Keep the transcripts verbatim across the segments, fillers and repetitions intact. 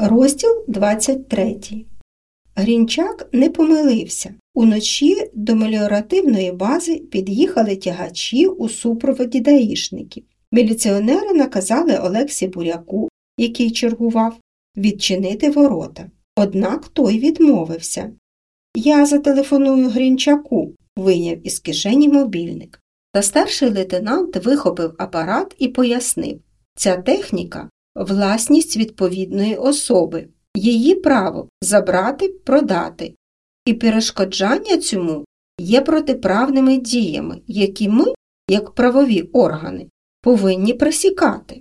Розділ двадцять третій. Грінчак не помилився. Уночі до меліоративної бази під'їхали тягачі у супроводі даїшників. Міліціонери наказали Олексі Буряку, який чергував, відчинити ворота. Однак той відмовився. «Я зателефоную Грінчаку», – вийняв із кишені мобільник. Та старший лейтенант вихопив апарат і пояснив. Ця техніка – власність відповідної особи. Її право забрати, продати. І перешкоджання цьому є протиправними діями, які ми, як правові органи, повинні пресікати.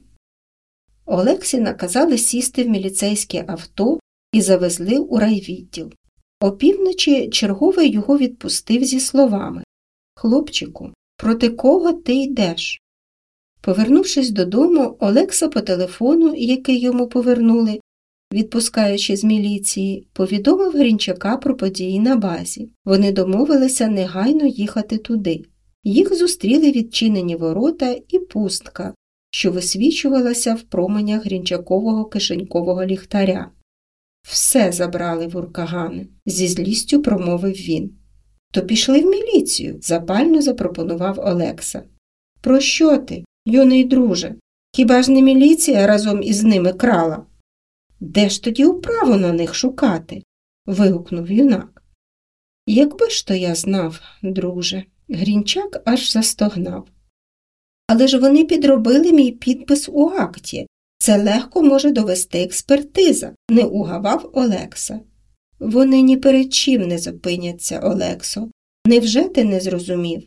Олексі наказали сісти в міліцейське авто і завезли у райвідділ. Опівночі черговий його відпустив зі словами: «Хлопчику, проти кого ти йдеш?» Повернувшись додому, Олекса по телефону, який йому повернули, відпускаючи з міліції, повідомив Грінчака про події на базі. Вони домовилися негайно їхати туди. Їх зустріли відчинені ворота і пустка, що висвічувалася в променях Грінчакового кишенькового ліхтаря. «Все забрали вуркагани», – зі злістю промовив він. «То пішли в міліцію», – запально запропонував Олекса. «Про що ти, юний друже? Хіба ж не міліція разом із ними крала?» «Де ж тоді управу на них шукати?» – вигукнув юнак. «Якби ж то я знав, друже», – Грінчак аж застогнав. «Але ж вони підробили мій підпис у акті. Це легко може довести експертиза», – не угавав Олекса. «Вони ні перед чим не зупиняться, Олексо. Невже ти не зрозумів?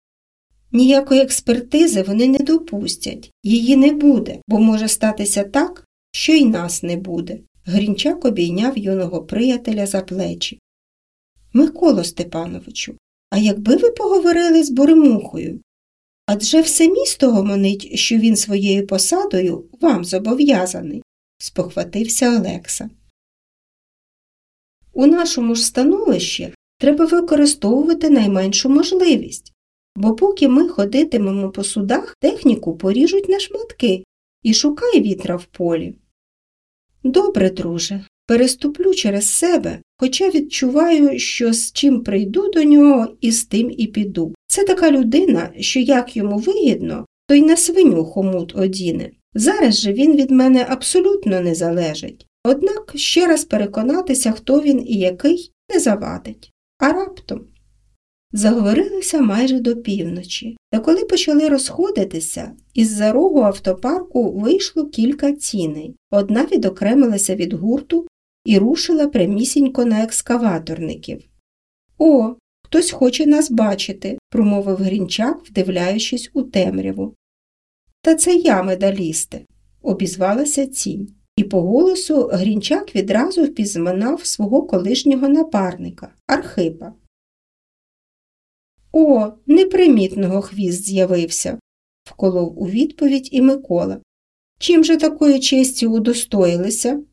Ніякої експертизи вони не допустять. Її не буде, бо може статися так, що й нас не буде». Грінчак обійняв юного приятеля за плечі. «Миколо Степановичу, а якби ви поговорили з Буремухою? Адже все місто гомонить, що він своєю посадою вам зобов'язаний», – спохватився Олекса. «У нашому ж становищі треба використовувати найменшу можливість, бо поки ми ходитимемо по судах, техніку поріжуть на шматки і шукай вітра в полі». «Добре, друже, переступлю через себе, хоча відчуваю, що з чим прийду до нього, і з тим і піду. Це така людина, що як йому вигідно, то й на свиню хомут одіне. Зараз же він від мене абсолютно не залежить. Однак ще раз переконатися, хто він і який, не завадить. А раптом?» Заговорилися майже до півночі, та коли почали розходитися, із-за рогу автопарку вийшло кілька тіней. Одна відокремилася від гурту і рушила прямісінько на екскаваторників. «О, хтось хоче нас бачити», – промовив Грінчак, вдивляючись у темряву. «Та це я, медалісте», – обізвалася тінь. І по голосу Грінчак відразу впізнав свого колишнього напарника – Архипа. «О, непримітного хвіст з'явився», – вколов у відповідь і Микола. «Чим же такої честі удостоїлися?»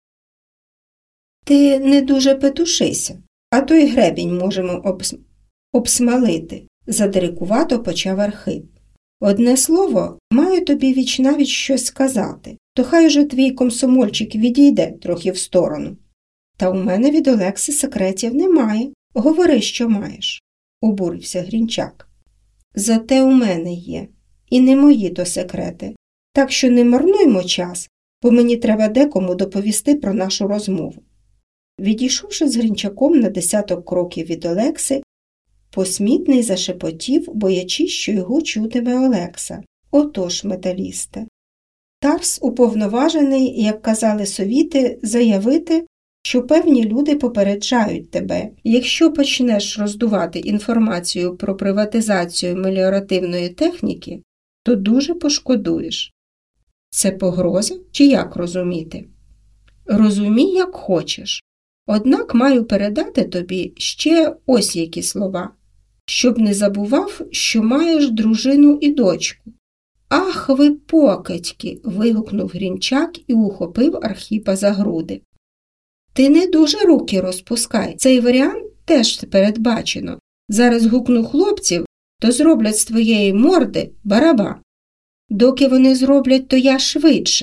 «Ти не дуже петушися, а то й гребінь можемо обс... обсмалити», – задирикувато почав Архип. «Одне слово, маю тобі вічнавіч щось сказати, то хай уже твій комсомольчик відійде трохи в сторону». «Та у мене від Олекси секретів немає, говори, що маєш», – обурився Грінчак. «Зате у мене є, і не мої то секрети, так що не марнуймо час, бо мені треба декому доповісти про нашу розмову». Відійшовши з Грінчаком на десяток кроків від Олекси, Посмітний зашепотів, боячись, що його чутиме Олекса. «Отож, металісте, Тарс уповноважений, як казали совіти, заявити, що певні люди попереджають тебе. Якщо почнеш роздувати інформацію про приватизацію меліоративної техніки, то дуже пошкодуєш». «Це погроза? Чи як розуміти?» «Розумій, як хочеш. Однак маю передати тобі ще ось які слова. Щоб не забував, що маєш дружину і дочку». «Ах ви покидьки!» – вигукнув Грінчак і ухопив Архіпа за груди. «Ти не дуже руки розпускай, цей варіант теж передбачено. Зараз гукну хлопців, то зроблять з твоєї морди барабан. Доки вони зроблять, то я швидше.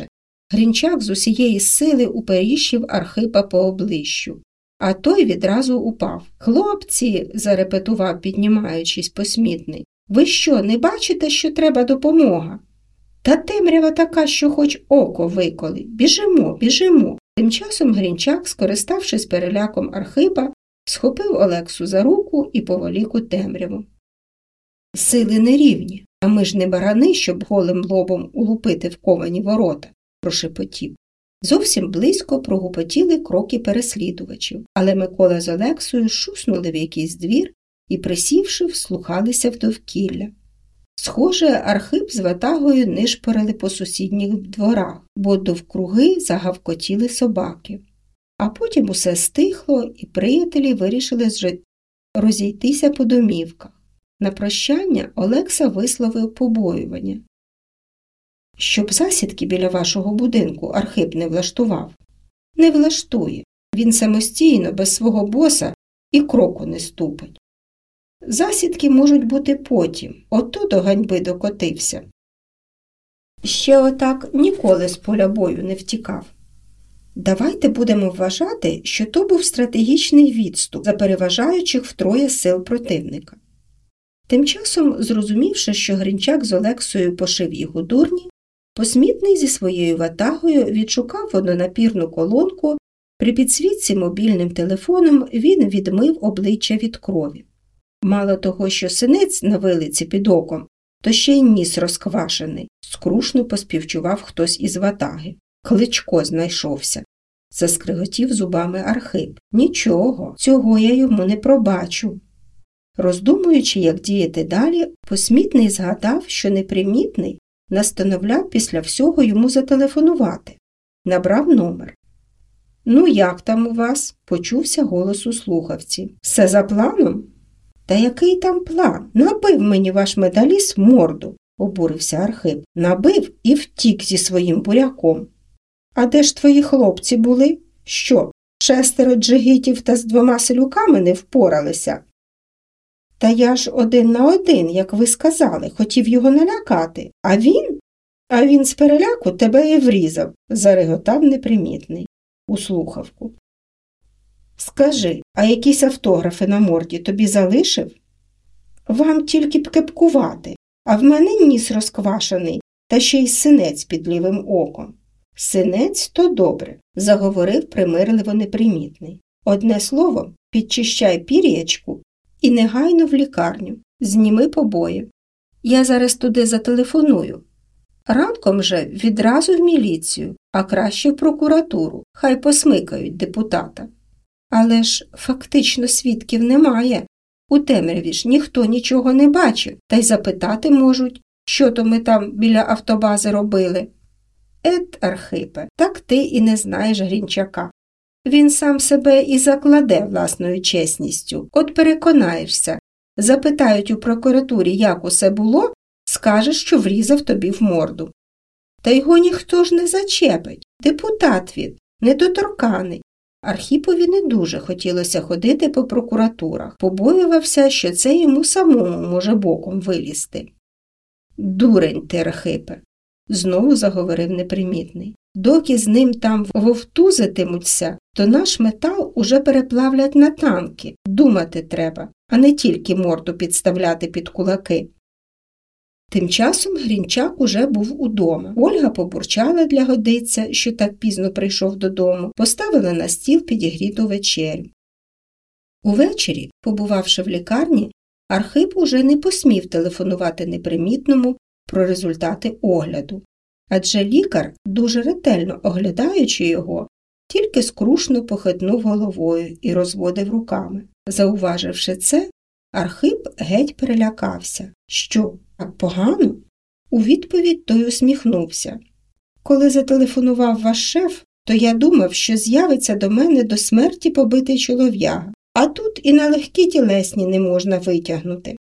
Грінчак з усієї сили уперіщив Архипа по обличчю, а той відразу упав. «Хлопці!» – зарепетував, піднімаючись Посмітний. «Ви що, не бачите, що треба допомога?» «Та темрява така, що хоч око виколи. Біжимо, біжимо!» Тим часом Грінчак, скориставшись переляком Архипа, схопив Олексу за руку і поволік у темряву. «Сили нерівні, а ми ж не барани, щоб голим лобом улупити в ковані ворота», – прошепотів. Зовсім близько прогупотіли кроки переслідувачів, але Микола з Олексою шуснули в якийсь двір і, присівши, вслухалися в довкілля. Схоже, Архип з ватагою нишпорили по сусідніх дворах, бо довкруги загавкотіли собаки. А потім усе стихло, і приятелі вирішили розійтися по домівках. На прощання Олекса висловив побоювання. «Щоб засідки біля вашого будинку Архип не влаштував». «Не влаштує. Він самостійно, без свого боса, і кроку не ступить. Засідки можуть бути потім, ото до ганьби докотився. Ще отак ніколи з поля бою не втікав. Давайте будемо вважати, що то був стратегічний відступ за переважаючих втроє сил противника». Тим часом, зрозумівши, що Грінчак з Олексою пошив їх у дурні, Посмітний зі своєю ватагою відшукав водонапірну колонку, при підсвітці мобільним телефоном він відмив обличчя від крові. Мало того, що синець на вилиці під оком, то ще й ніс розквашений, скрушно поспівчував хтось із ватаги. Кличко знайшовся. Заскриготів зубами Архип. Нічого, цього я йому не пробачу. Роздумуючи, як діяти далі, Посмітний згадав, що непримітний настановляв після всього йому зателефонувати. Набрав номер. «Ну, як там у вас?» – почувся голос у слухавці. «Все за планом?» «Та який там план? Набив мені ваш медаліст морду!» – обурився Архип. «Набив і втік зі своїм буряком». «А де ж твої хлопці були? Що, шестеро джигитів та з двома селюками не впоралися?» «Та я ж один на один, як ви сказали, хотів його налякати. А він? А він з переляку тебе і врізав», – зареготав непримітний у слухавку. «Скажи, а якісь автографи на морді тобі залишив?» «Вам тільки б кепкувати, а в мене ніс розквашений, та ще й синець під лівим оком». «Синець – то добре», – заговорив примирливо непримітний. «Одне слово, підчищай пір'ячку і негайно в лікарню, зніми побої. Я зараз туди зателефоную. Ранком же відразу в міліцію, а краще в прокуратуру, хай посмикають депутата». «Але ж фактично свідків немає. У темряві ж ніхто нічого не бачив, та й запитати можуть, що то ми там біля автобази робили». «Ет, Архипе, так ти і не знаєш Грінчака. Він сам себе і закладе власною чесністю. От переконаєшся. Запитають у прокуратурі, як усе було, скажеш, що врізав тобі в морду. Та його ніхто ж не зачепить. Депутат він, недоторканий». Архіпові не дуже хотілося ходити по прокуратурах. Побоювався, що це йому самому може боком вилізти. «Дурень ти, Архипе», – знову заговорив непримітний. «Доки з ним там вовтузитимуться, то наш метал уже переплавлять на танки. Думати треба, а не тільки морду підставляти під кулаки». Тим часом Грінчак уже був удома. Ольга побурчала для годиця, що так пізно прийшов додому, поставила на стіл підігріту вечерю. Увечері, побувавши в лікарні, Архип уже не посмів телефонувати непримітному про результати огляду. Адже лікар, дуже ретельно оглядаючи його, тільки скрушно похитнув головою і розводив руками. Зауваживши це, Архип геть перелякався. «Що, так погано?» У відповідь той усміхнувся. «Коли зателефонував ваш шеф, то я думав, що з'явиться до мене до смерті побитий чолов'яга, а тут і на легкі тілесні не можна витягнути.